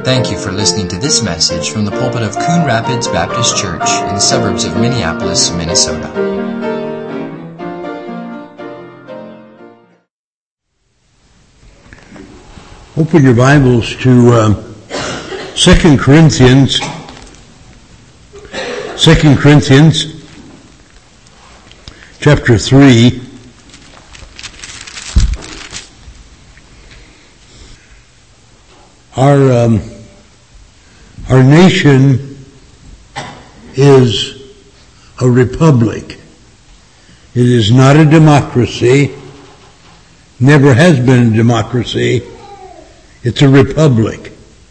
Thank you for listening to this message from the pulpit of Coon Rapids Baptist Church in the suburbs of Minneapolis, Minnesota. Open your Bibles to 2 Corinthians. 2 Corinthians chapter 3. Our nation is a republic. It is not a democracy. Never has been a democracy. It's a republic.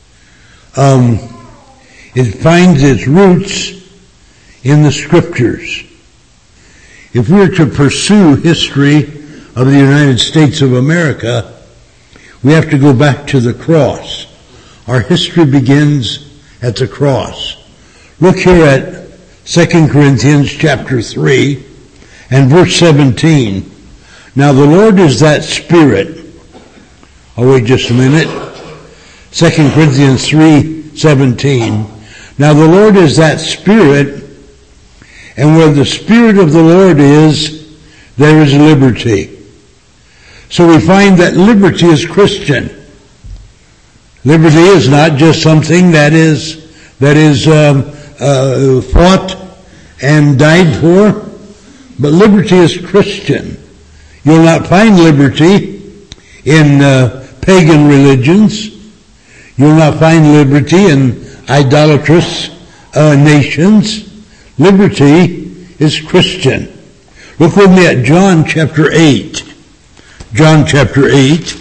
It finds its roots in the Scriptures. If we were to pursue history of the United States of America, we have to go back to the cross. Our history begins at the cross. Look here at 2 Corinthians chapter 3 and verse 17. Now the Lord is that Spirit. Oh, wait just a minute. 2 Corinthians 3:17. Now the Lord is that Spirit, and where the Spirit of the Lord is, there is liberty. So we find that liberty is Christian. Liberty is not just something that is fought and died for, but liberty is Christian. You'll not find liberty in pagan religions. You'll not find liberty in idolatrous nations. Liberty is Christian. Look with me at John chapter 8. John chapter 8.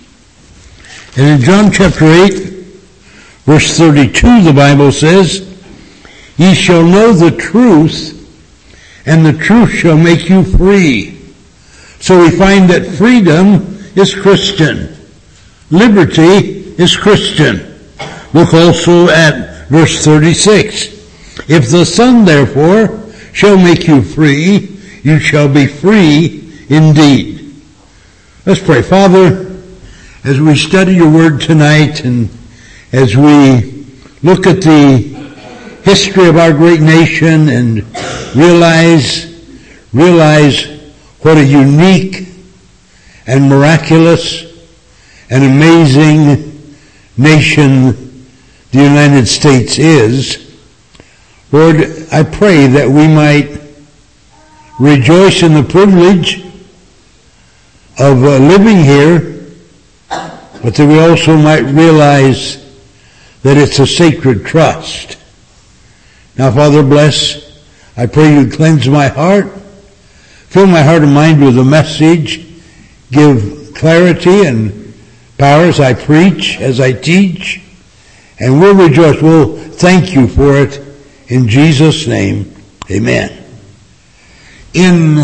And in John chapter 8, verse 32, the Bible says, Ye shall know the truth, and the truth shall make you free. So we find that freedom is Christian. Liberty is Christian. Look also at verse 36. If the Son, therefore, shall make you free, you shall be free indeed. Let's pray. Father, as we study your word tonight and as we look at the history of our great nation and realize what a unique and miraculous and amazing nation the United States is, Lord, I pray that we might rejoice in the privilege of living here, but that we also might realize that it's a sacred trust. Now, Father, bless. I pray you cleanse my heart, fill my heart and mind with a message, give clarity and power as I preach, as I teach, and we'll rejoice. We'll thank you for it in Jesus' name. Amen. In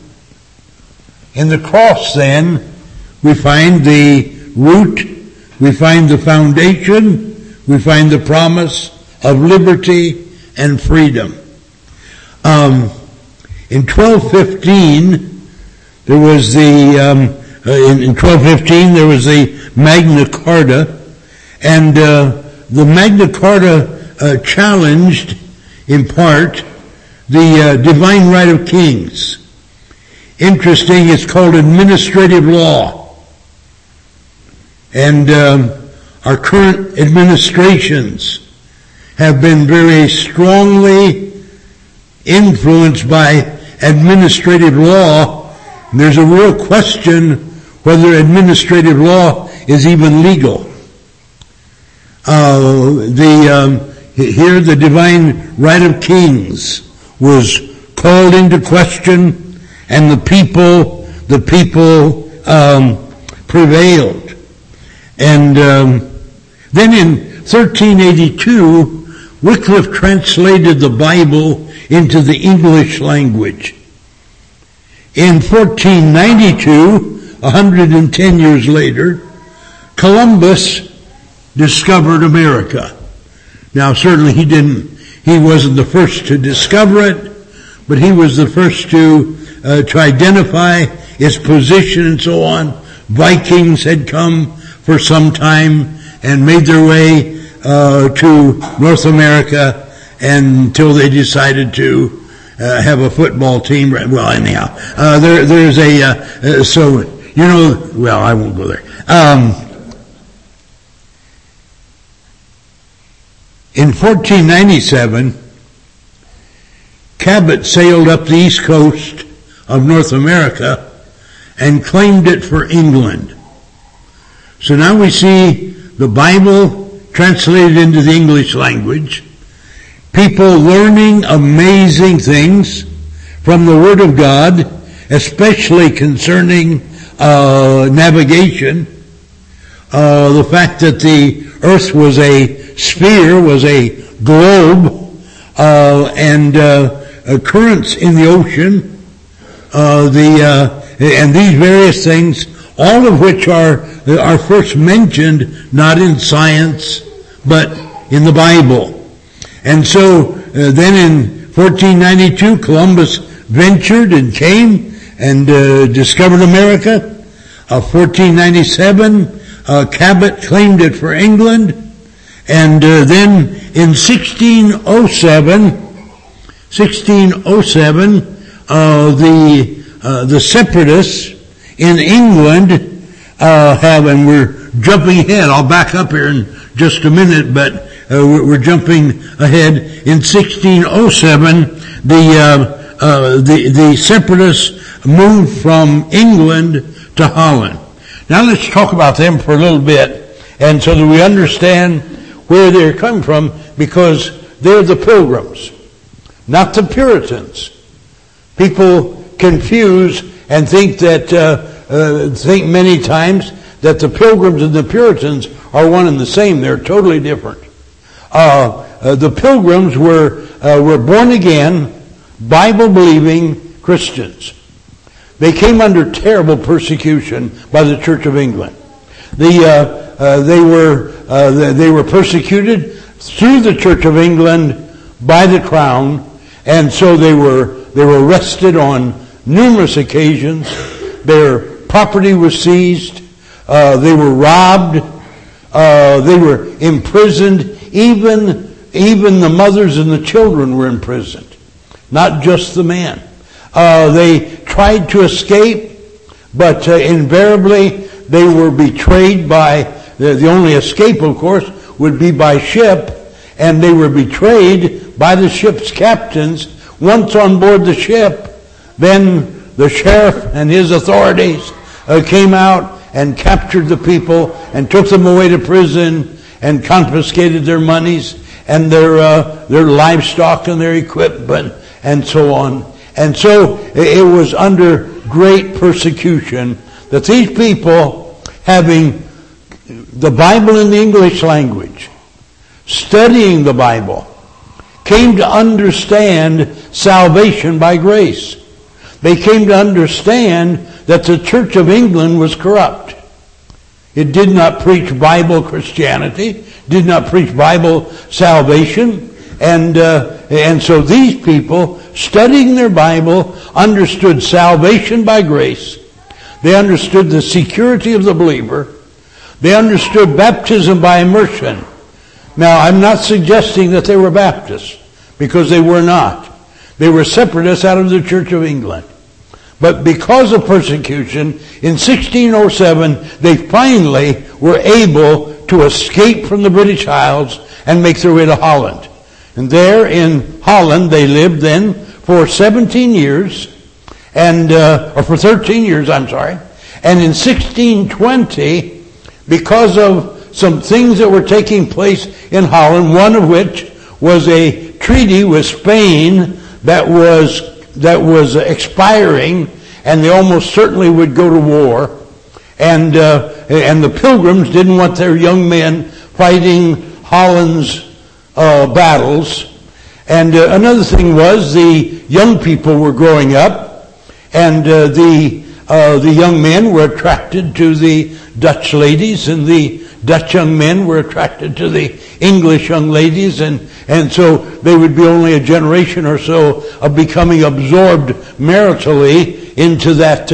the cross, then, we find the root, we find the foundation, we find the promise of liberty and freedom. In 1215, there was the Magna Carta, and the Magna Carta challenged, in part, the divine right of kings. Interesting, it's called administrative law. And our current administrations have been very strongly influenced by administrative law. And there's a real question whether administrative law is even legal. Here the divine right of kings was called into question, and the people prevailed. And then in 1382, Wycliffe translated the Bible into the English language. In 1492, 110 years later, Columbus discovered America. Now, certainly he wasn't the first to discover it, but he was the first to identify its position and so on. Vikings had come for some time and made their way to North America until they decided to have a football team. Well, anyhow, there's a so you know. Well, I won't go there. In 1497, Cabot sailed up the east coast of North America and claimed it for England. So now we see the Bible translated into the English language, people learning amazing things from the Word of God, especially concerning navigation, the fact that the earth was a sphere, was a globe, and currents in the ocean, and these various things, all of which are first mentioned not in science, but in the Bible. And so then in 1492, Columbus ventured and came and discovered America. 1497, Cabot claimed it for England. And then in 1607, the separatists in England have, and we're jumping ahead. I'll back up here in just a minute, but we're jumping ahead. In 1607, the separatists moved from England to Holland. Now let's talk about them for a little bit, and so that we understand where they're coming from, because they're the Pilgrims, not the Puritans. People confuse and think many times that the Pilgrims and the Puritans are one and the same. They're totally different. The Pilgrims were born again, Bible-believing Christians. They came under terrible persecution by the Church of England. They were persecuted through the Church of England by the Crown, and so they were arrested on numerous occasions. Their property was seized. They were robbed. They were imprisoned. Even the mothers and the children were imprisoned, not just the men. They tried to escape, but invariably they were betrayed by, the only escape, of course, would be by ship, and they were betrayed by the ship's captains. Once on board the ship, then the sheriff and his authorities came out and captured the people and took them away to prison and confiscated their monies and their livestock and their equipment and so on. And so it was under great persecution that these people, having the Bible in the English language, studying the Bible, came to understand salvation by grace. They came to understand that the Church of England was corrupt. It did not preach Bible Christianity, did not preach Bible salvation, and so these people, studying their Bible, understood salvation by grace. They understood the security of the believer. They understood baptism by immersion. Now, I'm not suggesting that they were Baptists, because they were not. They were separatists out of the Church of England. But because of persecution, in 1607, they finally were able to escape from the British Isles and make their way to Holland. And there in Holland, they lived then for 17 years, or for 13 years, I'm sorry. And in 1620, because of some things that were taking place in Holland, one of which was a treaty with Spain that was expiring, and they almost certainly would go to war. And the Pilgrims didn't want their young men fighting Holland's battles. And another thing was the young people were growing up, and the young men were attracted to the Dutch ladies, and the Dutch young men were attracted to the English young ladies, and so they would be only a generation or so of becoming absorbed maritally into that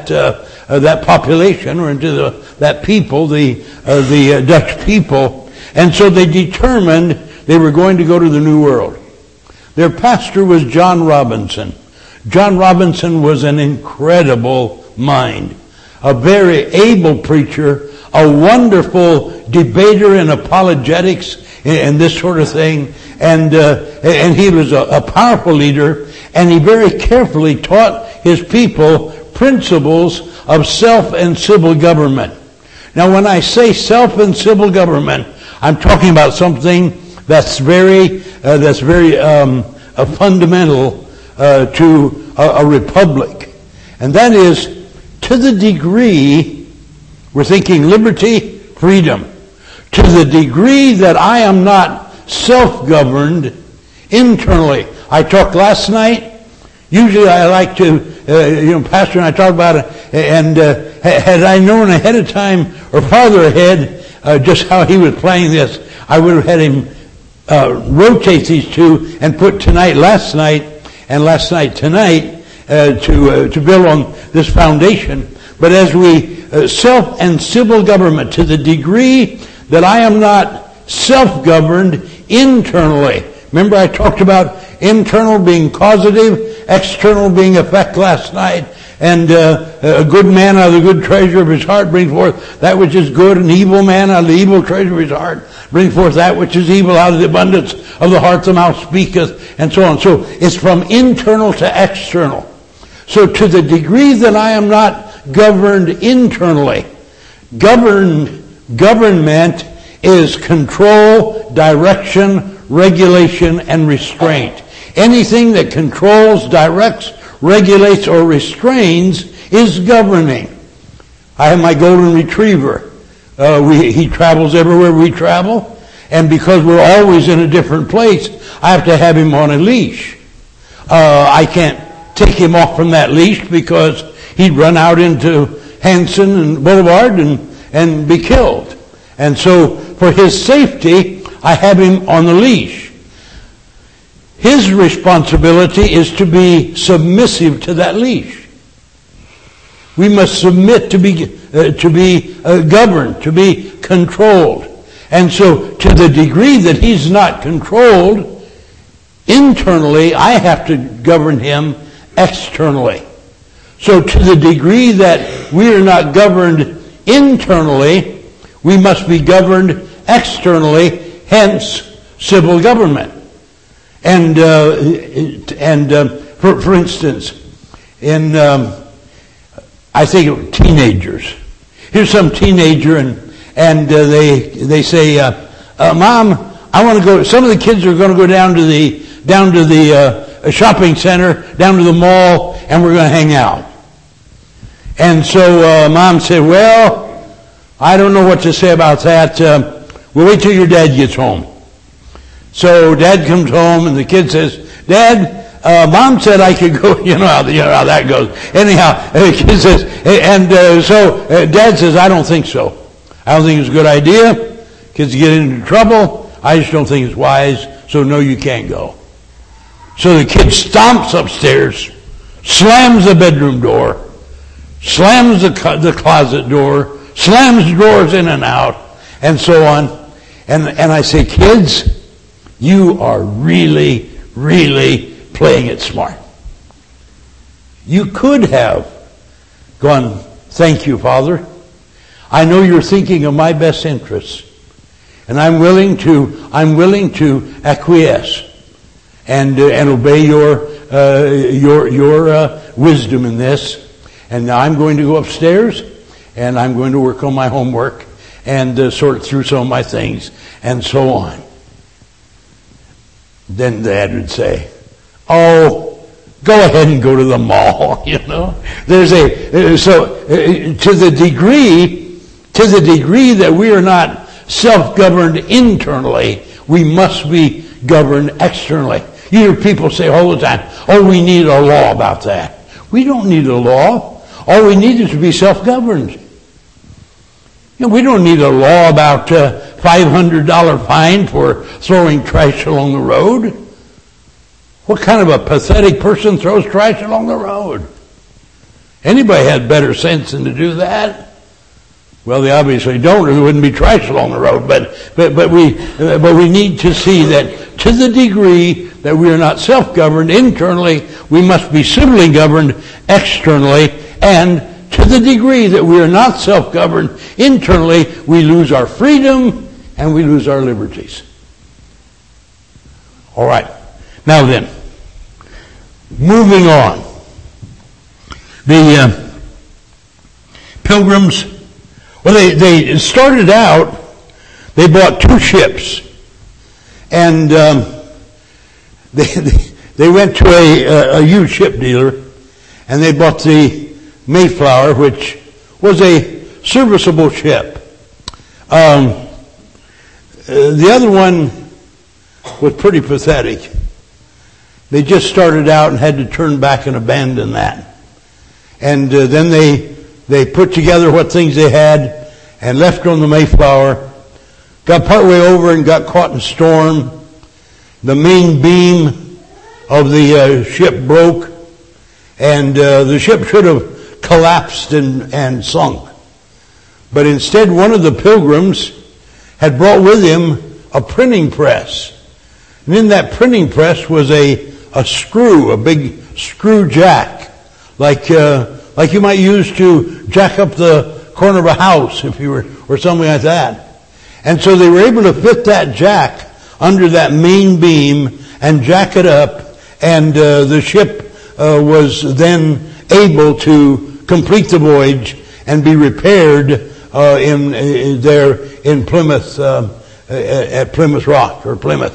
population, or into that people, the Dutch people. And so they determined they were going to go to the New World. Their pastor was John Robinson. John Robinson was an incredible mind, a very able preacher, a wonderful debater in apologetics and this sort of thing. And he was a powerful leader, and he very carefully taught his people principles of self and civil government. Now, when I say self and civil government, I'm talking about something that's very fundamental to a republic, and that is to the degree we're thinking liberty, freedom. To the degree that I am not self-governed internally. I talked last night. Usually I like to, Pastor and I talk about it, and had I known ahead of time or farther ahead just how he was playing this, I would have had him rotate these two and put tonight, last night, and last night, tonight, to build on this foundation. But as we self and civil government, to the degree that I am not self-governed internally. Remember I talked about internal being causative, external being effect last night, and a good man out of the good treasure of his heart brings forth that which is good, an evil man out of the evil treasure of his heart brings forth that which is evil. Out of the abundance of the heart the mouth speaketh, and so on. So it's from internal to external. So to the degree that I am not governed internally, government is control, direction, regulation, and restraint. Anything that controls, directs, regulates, or restrains is governing. I have my golden retriever. He travels everywhere we travel, and because we're always in a different place, I have to have him on a leash. I can't take him off from that leash because he'd run out into Hanson and Boulevard and be killed. And so for his safety, I have him on the leash. His responsibility is to be submissive to that leash. We must submit to be governed, to be controlled. And so to the degree that he's not controlled internally, I have to govern him externally. So to the degree that we are not governed internally, we must be governed externally, hence civil government. And for instance, in I think of teenagers. Here's some teenager and they say, Mom, I want to go. Some of the kids are going to go down to the shopping center, down to the mall, and we're going to hang out. And so Mom said, well, I don't know what to say about that. We'll wait till your dad gets home. So Dad comes home, and the kid says, Dad, Mom said I could go. You know how that goes. Anyhow, the kid says, so Dad says, I don't think so. I don't think it's a good idea. Kids get into trouble. I just don't think it's wise. So no, you can't go. So the kid stomps upstairs, slams the bedroom door, slams the closet door, slams drawers in and out, and so on. And I say, kids, you are really, really playing it smart. You could have gone, thank you, Father. I know you're thinking of my best interests, and I'm willing to acquiesce and obey your wisdom in this. And now I'm going to go upstairs, and I'm going to work on my homework and sort through some of my things, and so on. Then Dad would say, oh, go ahead and go to the mall, you know. To the degree that we are not self-governed internally, we must be governed externally. You hear people say all the time, oh, we need a law about that. We don't need a law. All we need is to be self-governed. You know, we don't need a law about $500 fine for throwing trash along the road. What kind of a pathetic person throws trash along the road? Anybody had better sense than to do that? Well, they obviously don't, or there wouldn't be trash along the road. But we need to see that to the degree that we are not self-governed internally, we must be civilly governed externally. And to the degree that we are not self-governed internally, we lose our freedom and we lose our liberties. All right. Now then, moving on. The Pilgrims, well, they started out, they bought 2 ships. And they went to a huge ship dealer, and they bought the Mayflower, which was a serviceable ship. The other one was pretty pathetic. They just started out and had to turn back and abandon that. And then they put together what things they had and left on the Mayflower, got partway over and got caught in storm. The main beam of the ship broke, and the ship should have collapsed and sunk. But instead, one of the Pilgrims had brought with him a printing press. And in that printing press was a screw, a big screw jack, like you might use to jack up the corner of a house if you were, or something like that. And so they were able to fit that jack under that main beam and jack it up, and the ship was then able to complete the voyage and be repaired in Plymouth, at Plymouth Rock, or Plymouth.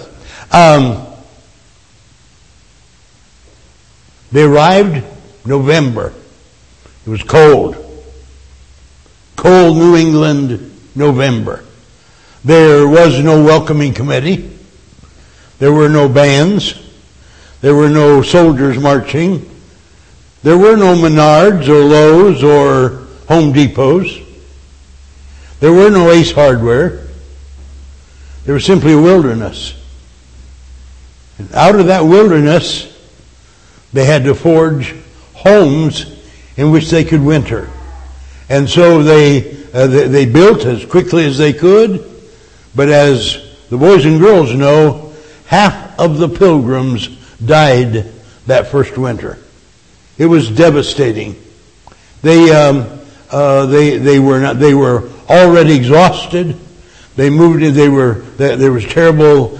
They arrived November. It was cold. Cold New England November. There was no welcoming committee. There were no bands. There were no soldiers marching. There were no Menards or Lowe's or Home Depots. There were no Ace Hardware. There was simply a wilderness. And out of that wilderness, they had to forge homes in which they could winter. And so they built as quickly as they could, but as the boys and girls know, half of the Pilgrims died that first winter. It was devastating. They were already exhausted. They moved in, there was terrible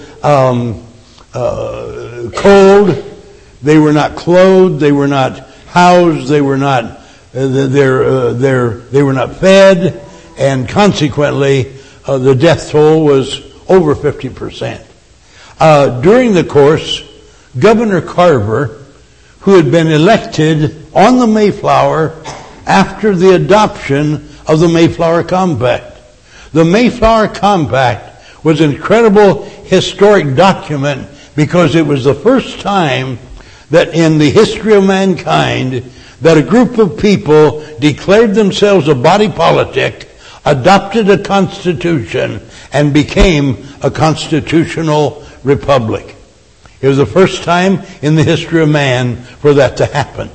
cold. They were not clothed. They were not housed. They were not they were not fed, and consequently, the death toll was over 50%. During the course, Governor Carver, who had been elected on the Mayflower after the adoption of the Mayflower Compact. The Mayflower Compact was an incredible historic document because it was the first time that in the history of mankind that a group of people declared themselves a body politic, adopted a constitution, and became a constitutional republic. It was the first time in the history of man for that to happen.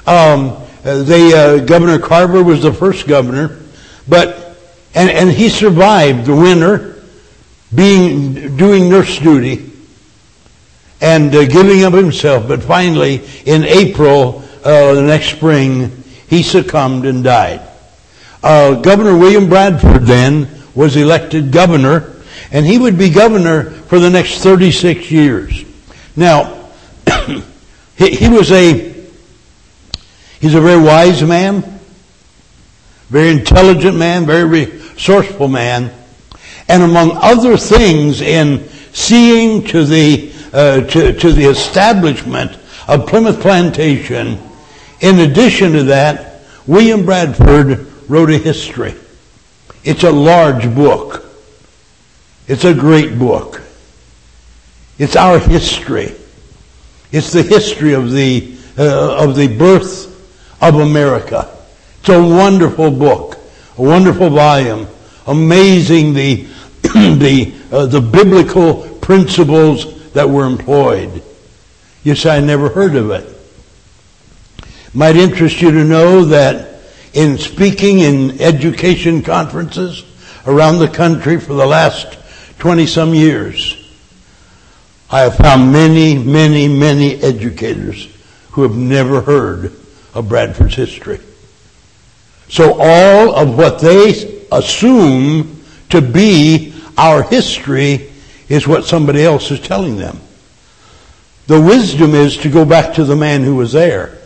Governor Carver was the first governor, and he survived the winter, doing nurse duty and giving of himself. But finally, in April the next spring, he succumbed and died. Governor William Bradford then was elected governor, and he would be governor for the next 36 years. Now, he's a very wise man, very intelligent man, very resourceful man, and among other things, in seeing to the establishment of Plymouth Plantation, in addition to that, William Bradford wrote a history. It's a large book. It's a great book. It's our history. It's the history of the birth of America. It's a wonderful book, a wonderful volume, amazing the biblical principles that were employed. You say, I never heard of it. Might interest you to know that in speaking in education conferences around the country for the last 20-some years, I have found many, many, many educators who have never heard of Bradford's history. So all of what they assume to be our history is what somebody else is telling them. The wisdom is to go back to the man who was there.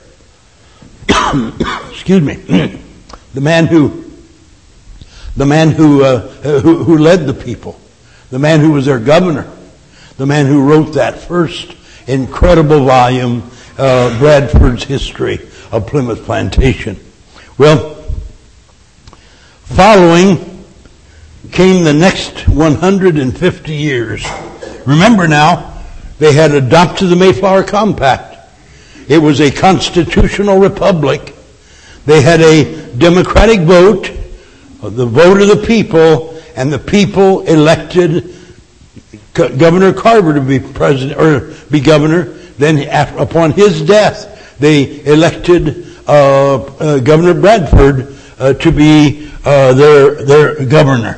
Excuse me. The man who led the people. The man who was their governor. The man who wrote that first incredible volume, Bradford's History of Plymouth Plantation. Well, following came the next 150 years. Remember now, they had adopted the Mayflower Compact. It was a constitutional republic. They had a democratic vote, the vote of the people, and the people elected Governor Carver to be president or be governor. Then, upon his death, they elected Governor Bradford to be their governor.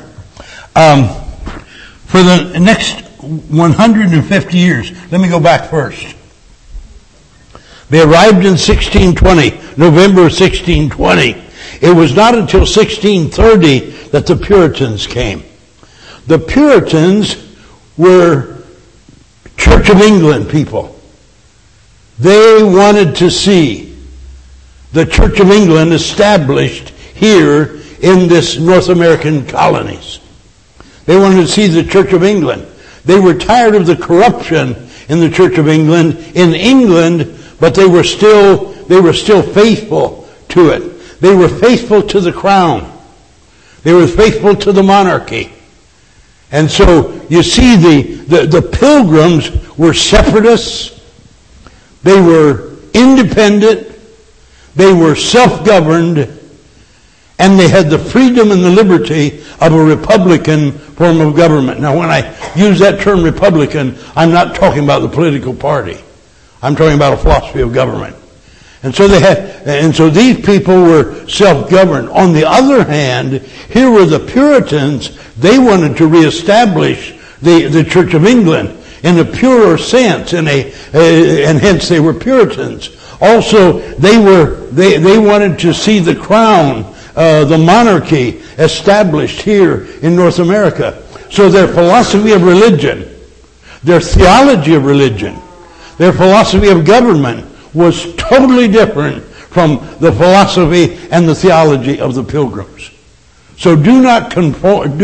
For the next 150 years, let me go back first. They arrived in 1620, November of 1620. It was not until 1630 that the Puritans came. The Puritans were Church of England people. They wanted to see the Church of England established here in this North American colonies. They wanted to see the Church of England. They were tired of the corruption in the Church of England in England, but they were still faithful to it. They were faithful to the crown. They were faithful to the monarchy. And so you see the Pilgrims were separatists. They were independent. They were self-governed. And they had the freedom and the liberty of a republican form of government. Now, when I use that term republican, I'm not talking about the political party. I'm talking about a philosophy of government. And so these people were self-governed. On the other hand, here were the Puritans. They wanted to reestablish the Church of England in a purer sense, and hence they were Puritans. Also, they wanted to see the crown, the monarchy, established here in North America. So their philosophy of religion, their theology of religion, their philosophy of government was totally different from the philosophy and the theology of the Pilgrims. So do not confuse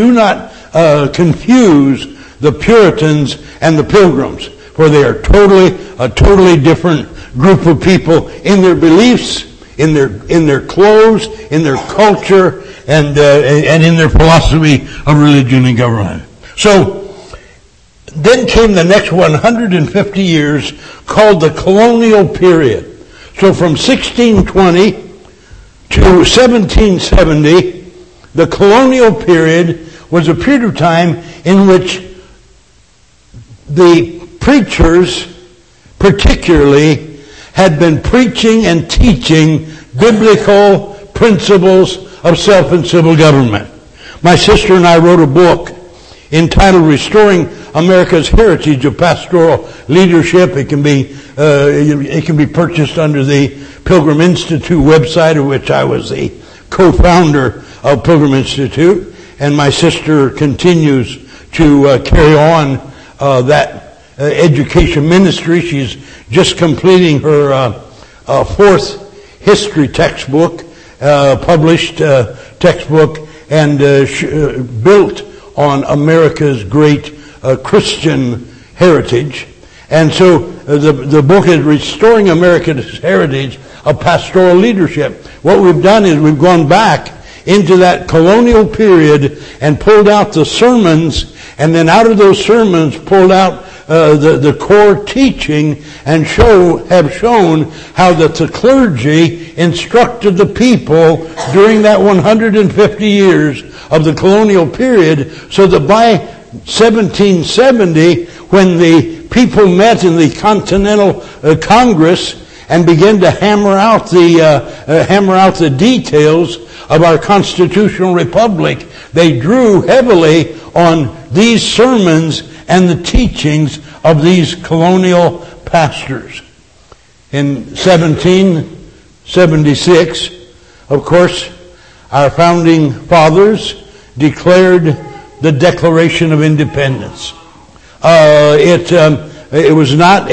the Puritans and the Pilgrims, for they are a totally different group of people in their beliefs, in their clothes, in their culture, and in their philosophy of religion and government. So then came the next 150 years called the colonial period. So from 1620 to 1770, the colonial period was a period of time in which the preachers particularly had been preaching and teaching biblical principles of self and civil government. My sister and I wrote a book entitled Restoring America's Heritage of Pastoral Leadership. It can be purchased under the Pilgrim Institute website, of which I was the co-founder of Pilgrim Institute, and my sister continues to carry on that education ministry. She's just completing her fourth history textbook, published textbook, and built on America's great Christian heritage. And so the book is Restoring America's Heritage of Pastoral Leadership. What we've done is we've gone back into that colonial period and pulled out the sermons, and then out of those sermons pulled out the core teaching, and have shown how that the clergy instructed the people during that 150 years of the colonial period, so that by 1770, when the people met in the Continental Congress and began to hammer out the details of our constitutional republic, they drew heavily on these sermons and the teachings of these colonial pastors. In 1776, of course, our founding fathers declared the Declaration of Independence. It was not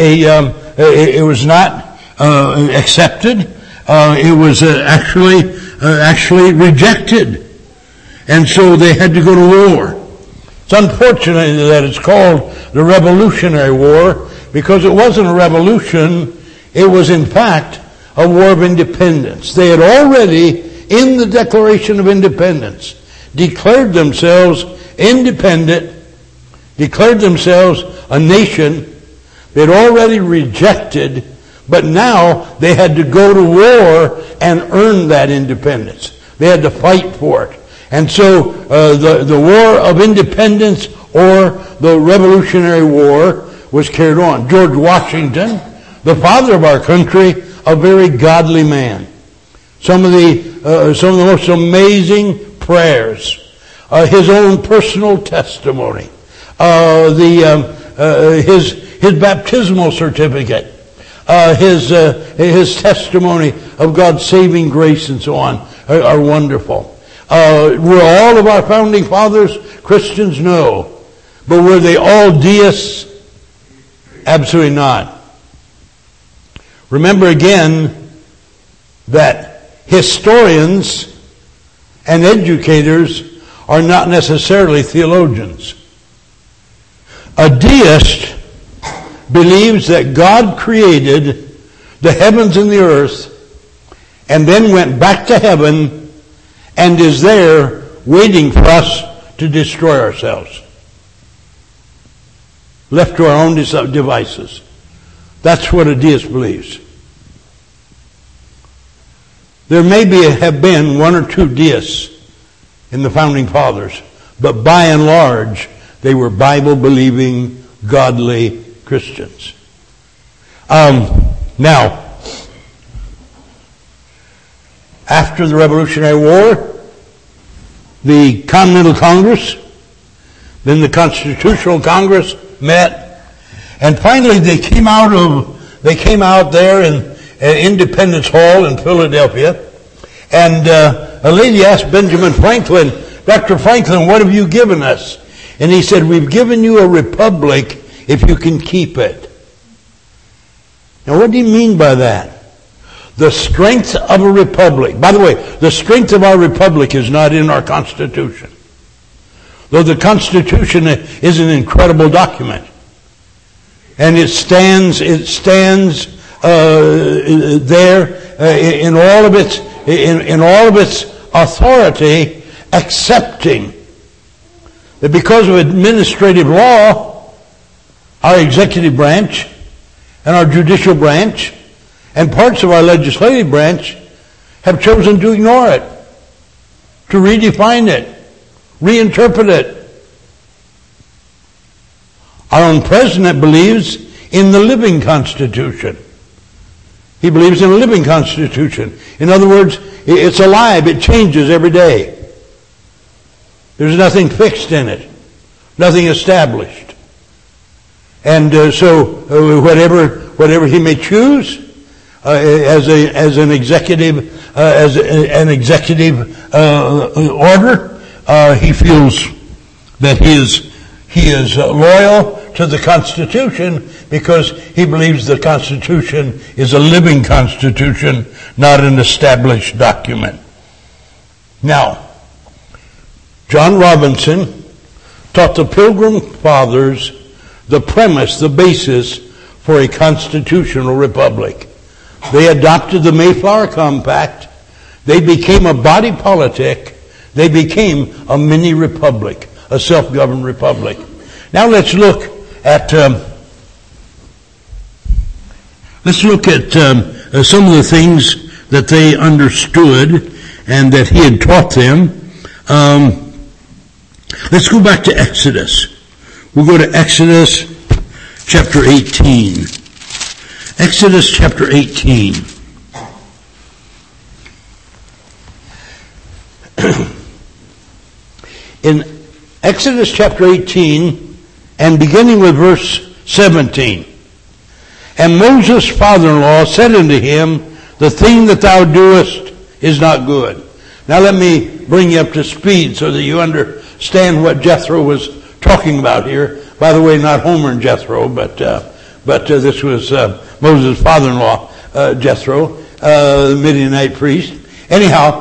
accepted. It was actually rejected, and so they had to go to war. It's unfortunate that it's called the Revolutionary War, because it wasn't a revolution. It was, in fact, a war of independence. They had already, in the Declaration of Independence, declared themselves independent, declared themselves a nation. They had already rejected, but now they had to go to war and earn that independence. They had to fight for it. And so the War of Independence, or the Revolutionary War, was carried on. George Washington, the father of our country, a very godly man. Some of the most amazing prayers, his own personal testimony, his baptismal certificate, his testimony of God's saving grace and so on are wonderful. Were all of our founding fathers Christians? No. But were they all deists? Absolutely not. Remember again that historians and educators are not necessarily theologians. A deist believes that God created the heavens and the earth and then went back to heaven and is there waiting for us to destroy ourselves, left to our own devices. That's what a deist believes. There may have been one or two deists in the founding fathers, but by and large, they were Bible-believing, godly Christians. Now, after the Revolutionary War, the Continental Congress, then the Constitutional Congress met, and finally they came out there in Independence Hall in Philadelphia, and a lady asked Benjamin Franklin, "Dr. Franklin, what have you given us?" And he said, "We've given you a republic if you can keep it." Now what do you mean by that? The strength of a republic. By the way, the strength of our republic is not in our Constitution. Though the Constitution is an incredible document. And it stands there in all of its authority, accepting that because of administrative law, our executive branch and our judicial branch and parts of our legislative branch have chosen to ignore it, to redefine it, reinterpret it. Our own president believes in the living Constitution. He believes in a living Constitution. In other words, it's alive. It changes every day. There's nothing fixed in it, nothing established. And so whatever he may choose as an executive order, he feels that he is loyal to the Constitution because he believes the Constitution is a living Constitution, not an established document. Now, John Robinson taught the Pilgrim Fathers the premise, the basis for a constitutional republic. They adopted the Mayflower Compact. They became a body politic. They became a mini republic, a self-governed republic. Now let's look at some of the things that they understood and that he had taught them. Let's go back to Exodus. We'll go to Exodus chapter 18. Exodus chapter 18. In Exodus chapter 18, and beginning with verse 17, and Moses' father-in-law said unto him, the thing that thou doest is not good. Now let me bring you up to speed so that you understand what Jethro was talking about here. By the way, not Homer and Jethro, but this was Moses' father-in-law, Jethro, the Midianite priest. Anyhow,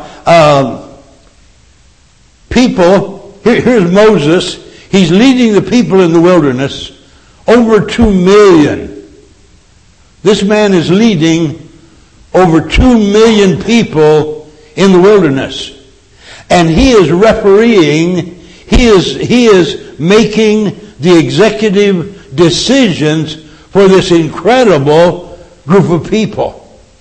here's Moses. He's leading the people in the wilderness. Over 2 million. This man is leading over 2 million people in the wilderness. And he is refereeing, he is making the executive decisions for this incredible group of people.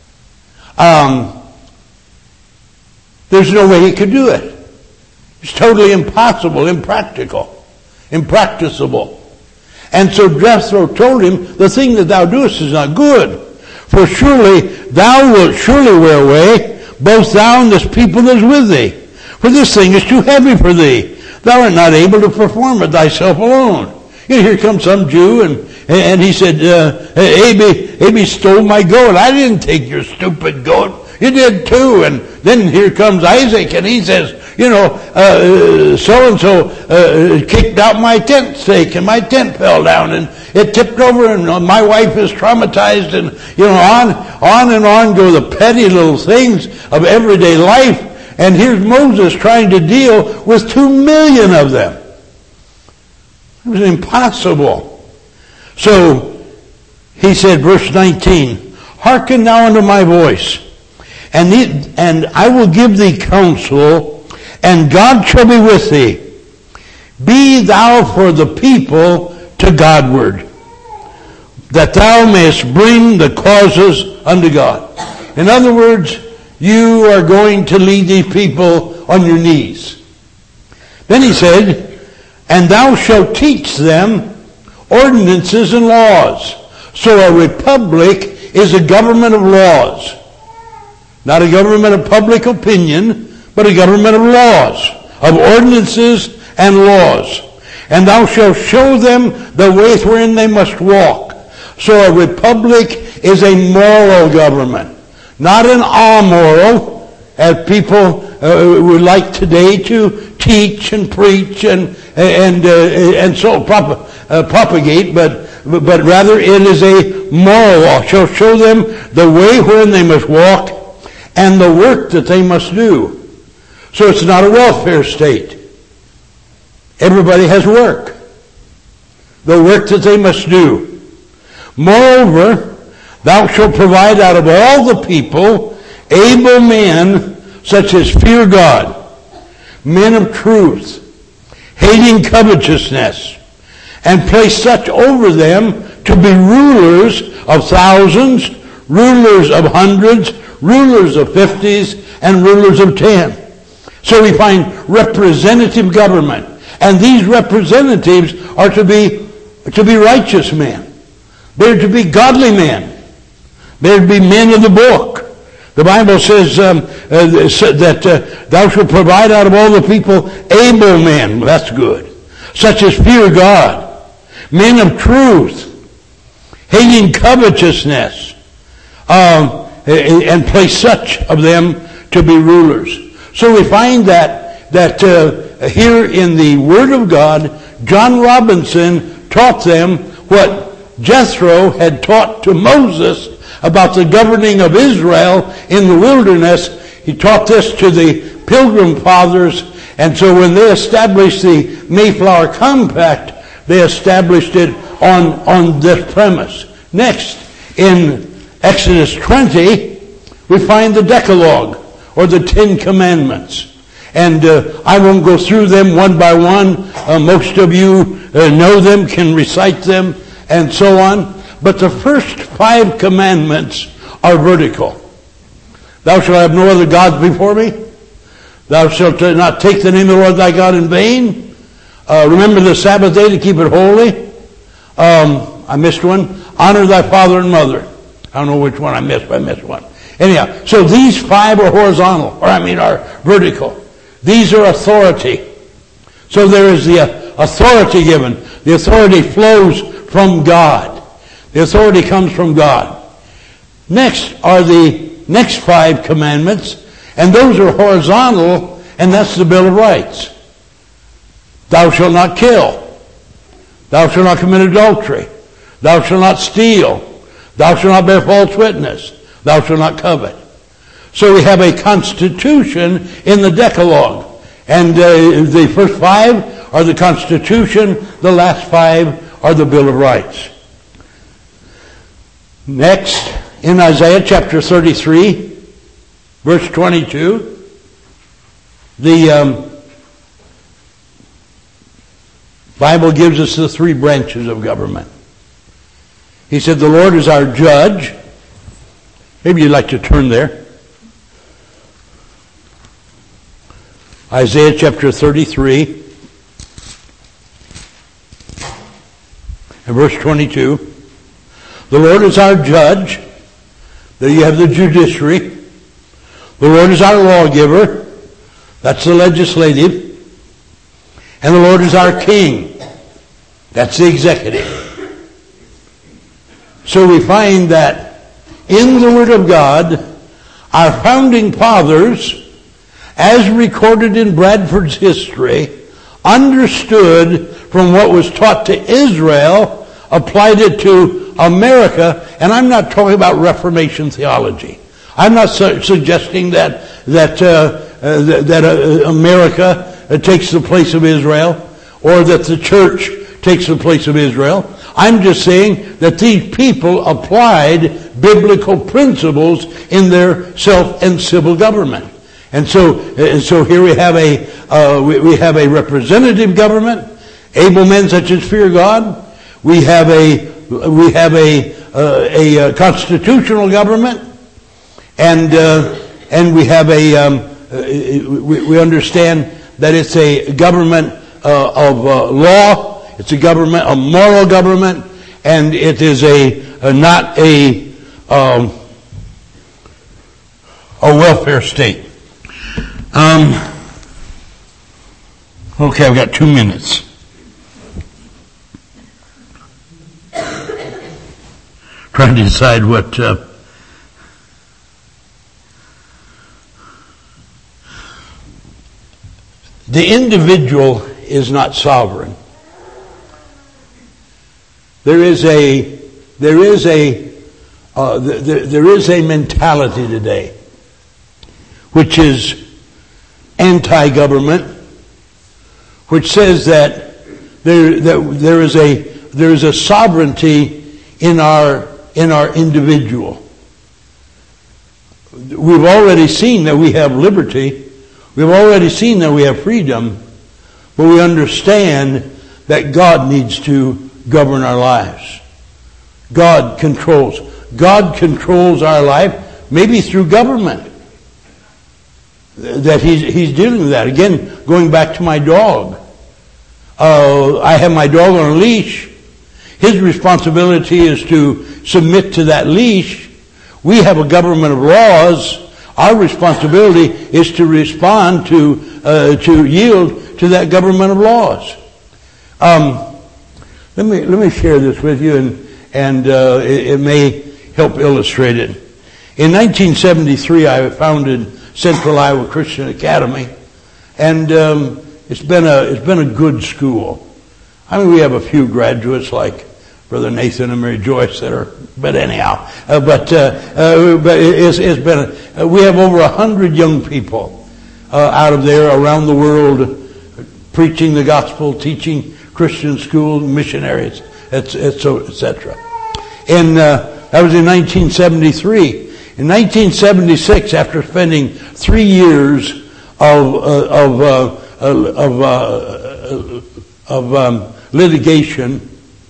There's no way he could do it. It's totally impossible, impractical, impracticable. And so Jethro told him, the thing that thou doest is not good. For surely thou wilt surely wear away, both thou and this people that is with thee. For this thing is too heavy for thee. Thou art not able to perform it thyself alone. Here comes some Jew, and he said, Abi stole my goat. I didn't take your stupid goat. You did too. And then here comes Isaac, and he says, so-and-so kicked out my tent stake, and my tent fell down, and it tipped over, and my wife is traumatized, and, on and on go the petty little things of everyday life. And here's Moses trying to deal with 2 million of them. It was impossible. So, he said, verse 19, hearken now unto my voice, and I will give thee counsel, and God shall be with thee. Be thou for the people to Godward, that thou mayest bring the causes unto God. In other words, you are going to lead these people on your knees. Then he said, and thou shalt teach them ordinances and laws. So a republic is a government of laws. Not a government of public opinion, but a government of laws, of ordinances and laws. And thou shalt show them the way wherein they must walk. So a republic is a moral government, not an amoral, as people would like today to teach and preach and so propagate, but rather it is a moral law. Shall show them the way wherein they must walk and the work that they must do. So it's not a welfare state. Everybody has work. The work that they must do. Moreover, thou shalt provide out of all the people able men such as fear God, men of truth, hating covetousness, and place such over them to be rulers of thousands, rulers of hundreds, rulers of 50s, and rulers of 10. So we find representative government. And these representatives are to be righteous men. They're to be godly men. They're to be men of the book. The Bible says that thou shalt provide out of all the people able men. That's good. Such as fear God. Men of truth. Hating covetousness. And place such of them to be rulers. So we find that here in the Word of God, John Robinson taught them what Jethro had taught to Moses about the governing of Israel in the wilderness. He taught this to the Pilgrim Fathers, and so when they established the Mayflower Compact, they established it on this premise. Next, in Exodus 20, we find the Decalogue, or the 10 Commandments. And I won't go through them one by one. Most of you know them, can recite them, and so on. But the first 5 commandments are vertical. Thou shalt have no other gods before me. Thou shalt not take the name of the Lord thy God in vain. Remember the Sabbath day to keep it holy. I missed one. Honor thy father and mother. I don't know which one I missed, but I missed one. Anyhow, so these 5 are horizontal, are vertical. These are authority. So there is the authority given. The authority flows from God. The authority comes from God. Next are the next 5 commandments, and those are horizontal, and that's the Bill of Rights. Thou shalt not kill. Thou shalt not commit adultery. Thou shalt not steal. Thou shalt not bear false witness. Thou shalt not covet. So we have a constitution in the Decalogue. And the first 5 are the Constitution. The last 5 are the Bill of Rights. Next, in Isaiah chapter 33, verse 22, the Bible gives us the 3 branches of government. He said, the Lord is our judge. Maybe you'd like to turn there. Isaiah chapter 33 and verse 22. The Lord is our judge. There you have the judiciary. The Lord is our lawgiver. That's the legislative. And the Lord is our king. That's the executive. So we find that in the Word of God, our founding fathers, as recorded in Bradford's history, understood from what was taught to Israel, applied it to America, and I'm not talking about Reformation theology. I'm not suggesting that America takes the place of Israel, or that the church takes the place of Israel. I'm just saying that these people applied biblical principles in their self and civil government. And so here we have a representative government, able men such as fear God. We have a constitutional government, and we have we understand that it's a government of law. It's a government, a moral government, and it is not a welfare state. Okay, I've got 2 minutes. Trying to decide what the individual is not sovereign. There is a mentality today which is anti-government, which says that there is a sovereignty in our individual. We've already seen that we have liberty. We've already seen that we have freedom, but we understand that God needs to govern our lives. God controls our life, maybe through government. That he's dealing with that. Again, going back to my dog. I have my dog on a leash. His responsibility is to submit to that leash. We have a government of laws. Our responsibility is to respond to yield to that government of laws. Let me share this with you, and it may help illustrate it. In 1973, I founded Central Iowa Christian Academy, and it's been a good school. I mean, we have a few graduates like Brother Nathan and Mary Joyce but anyhow, it's been we have over 100 young people out of there around the world preaching the gospel, teaching Christian school, missionaries, etc. And that was in 1973. In 1976, after spending 3 years of litigation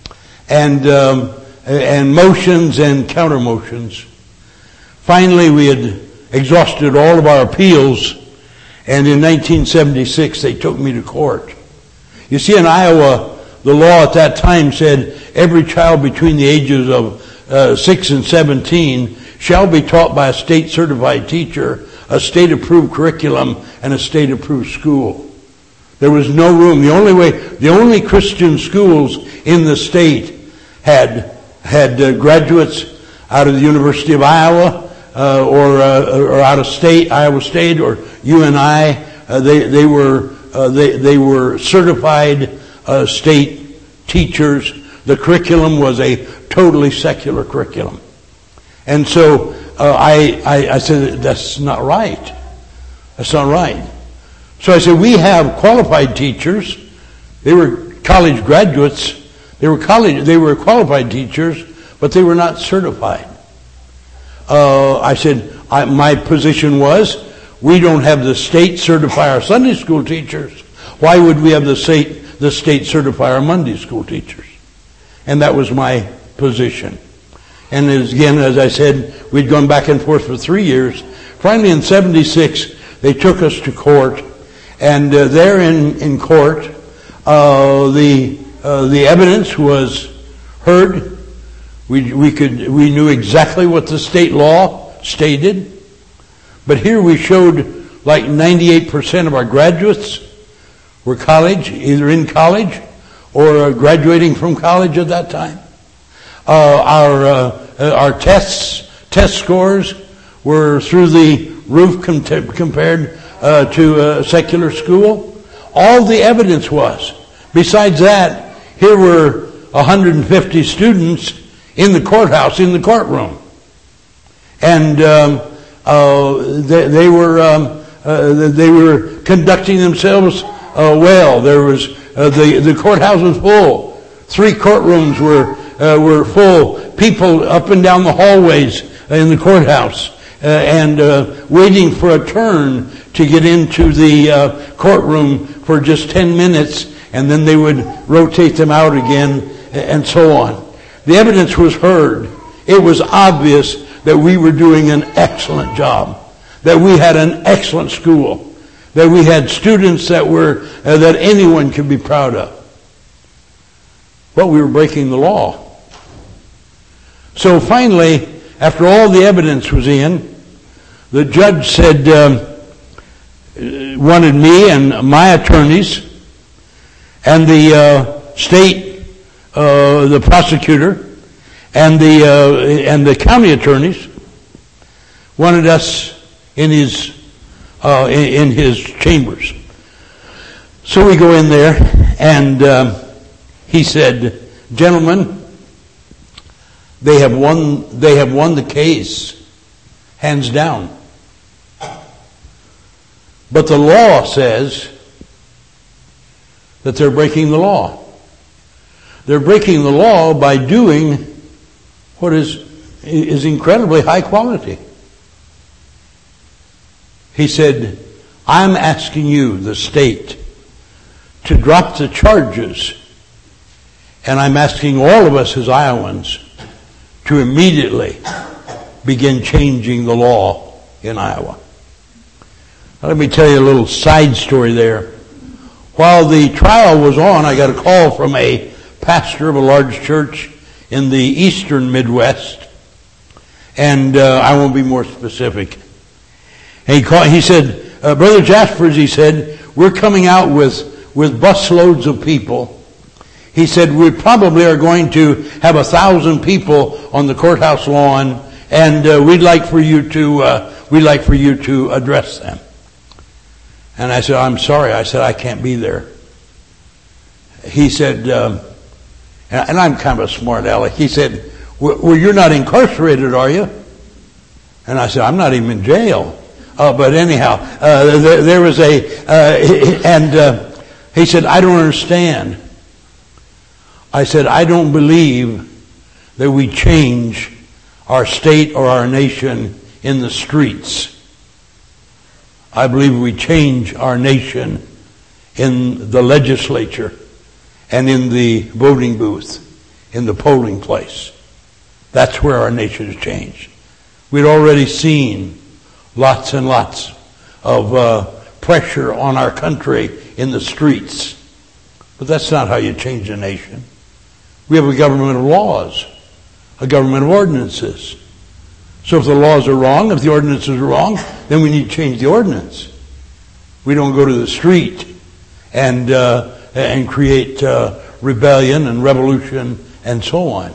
and motions and counter motions, finally we had exhausted all of our appeals, and in 1976 they took me to court. You see, in Iowa, the law at that time said every child between the ages of 6 and 17 shall be taught by a state-certified teacher, a state-approved curriculum, and a state-approved school. There was no room. The only Christian schools in the state had graduates out of the University of Iowa or out of state, Iowa State or UNI. They were certified state teachers. The curriculum was a totally secular curriculum, and so I said, that's not right. That's not right. So I said, we have qualified teachers. They were college graduates. They were qualified teachers, but they were not certified. I said, my position was, we don't have the state certify our Sunday school teachers. Why would we have the state certify our Monday school teachers? And that was my position. And again, as I said, we'd gone back and forth for 3 years. Finally, in 76, they took us to court. And there in court, the evidence was heard. We knew exactly what the state law stated. But here we showed like 98% of our graduates were either in college or graduating from college at that time. Our test scores were through the roof compared to a secular school. All the evidence was. Besides that, here were 150 students in the courthouse, in the courtroom, and they were conducting themselves well. There was the courthouse was full. 3 courtrooms were full. People up and down the hallways in the courthouse and waiting for a turn to get into the courtroom for just 10 minutes, and then they would rotate them out again, and so on. The evidence was heard. It was obvious that we were doing an excellent job, that we had an excellent school, that we had students that anyone could be proud of. But we were breaking the law. So finally, after all the evidence was in, the judge said, wanted me and my attorneys and the state, the prosecutor, and the county attorneys wanted us in his chambers. So we go in there, and he said, "Gentlemen, they have won the case, hands down. But the law says that they're breaking the law. They're breaking the law by doing what is incredibly high quality." He said, "I'm asking you, the state, to drop the charges, and I'm asking all of us as Iowans to immediately begin changing the law in Iowa." Now, let me tell you a little side story there. While the trial was on, I got a call from a pastor of a large church in the eastern Midwest, and I won't be more specific. And he said, "Brother Jaspers," he said, "we're coming out with busloads of people." He said, "We probably are going to have 1,000 people on the courthouse lawn, and we'd like for you to address them." And I said, "I'm sorry." I said, "I can't be there." He said, and I'm kind of a smart aleck. He said, "Well, you're not incarcerated, are you?" And I said, "I'm not even in jail." But anyhow, there was he said, "I don't understand." I said, "I don't believe that we change our state or our nation in the streets. I believe we change our nation in the legislature and in the voting booth, in the polling place. That's where our nation has changed." We'd already seen lots and lots of pressure on our country in the streets. But that's not how you change a nation. We have a government of laws. a government of ordinances. So if the laws are wrong, if the ordinances are wrong, then we need to change the ordinance. We don't go to the street and create rebellion and revolution and so on.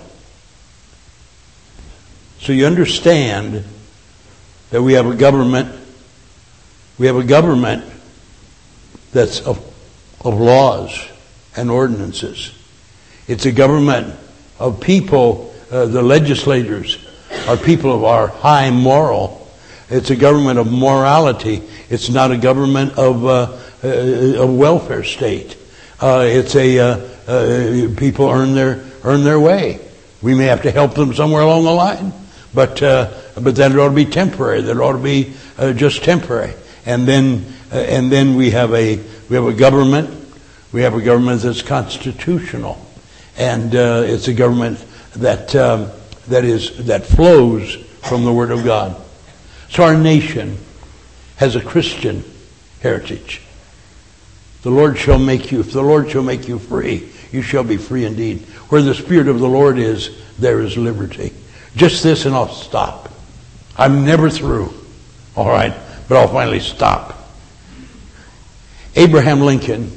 So you understand that we have a government. We have a government that's of laws and ordinances. It's a government of people. The legislators are people of our high moral. It's a government of morality. It's not a government of a welfare state. It's a people earn their way. We may have to help them somewhere along the line, but then it ought to be temporary. That ought to be just temporary. And then we have a government. We have a government that's constitutional, and it's a government that flows from the Word of God. So our nation has a Christian heritage. The Lord shall make you, if the Lord shall make you free, you shall be free indeed. Where the Spirit of the Lord is, there is liberty. Just this and I'll stop. I'm never through. All right, but I'll finally stop. Abraham Lincoln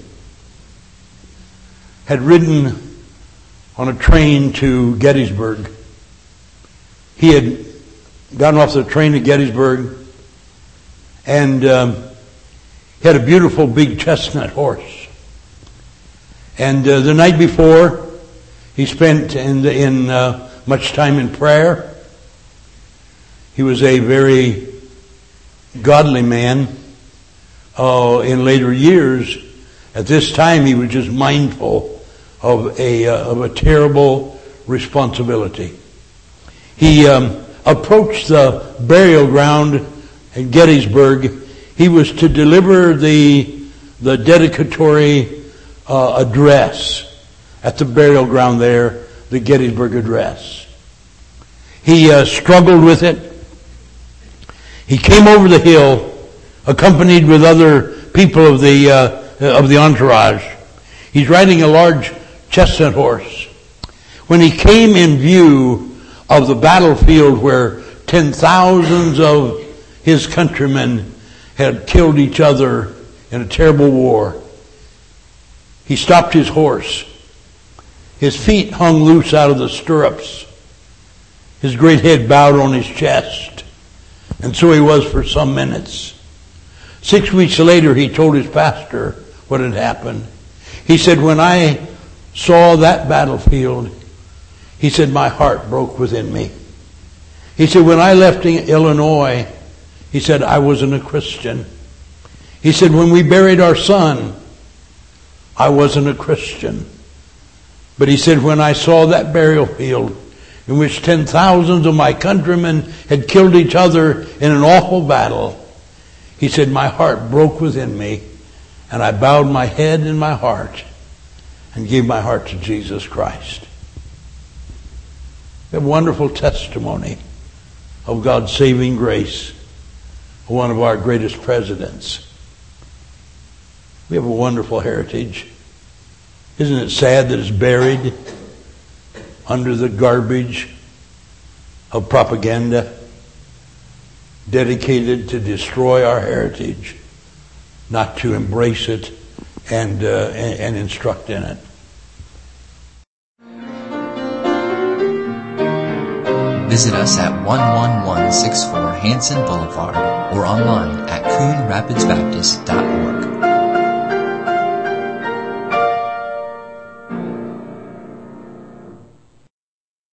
had ridden on a train to Gettysburg. He had gotten off the train at Gettysburg and he had a beautiful big chestnut horse. And the night before, he spent in much time in prayer. He was a very godly man. In later years, at this time, he was just mindful of a terrible responsibility. He approached the burial ground at Gettysburg. He was to deliver the dedicatory address at the burial ground there, the Gettysburg Address. He struggled with it. He came over the hill, accompanied with other people of the entourage. He's riding a large chestnut horse. When he came in view of the battlefield where 10,000s of his countrymen had killed each other in a terrible war, he stopped his horse. His feet hung loose out of the stirrups. His great head bowed on his chest. And so he was for some minutes. 6 weeks later, he told his pastor what had happened. He said, when I saw that battlefield, he said, my heart broke within me. He said, when I left Illinois, he said, I wasn't a Christian. He said, when we buried our son, I wasn't a Christian. But he said, when I saw that burial field in which 10,000s of my countrymen had killed each other in an awful battle, he said, my heart broke within me, and I bowed my head and my heart and gave my heart to Jesus Christ. A wonderful testimony of God's saving grace, one of our greatest presidents. We have a wonderful heritage. Isn't it sad that it's buried under the garbage of propaganda dedicated to destroy our heritage, not to embrace it and instruct in it? Visit us at 11164 Hanson Boulevard or online at CoonRapidsBaptist.org.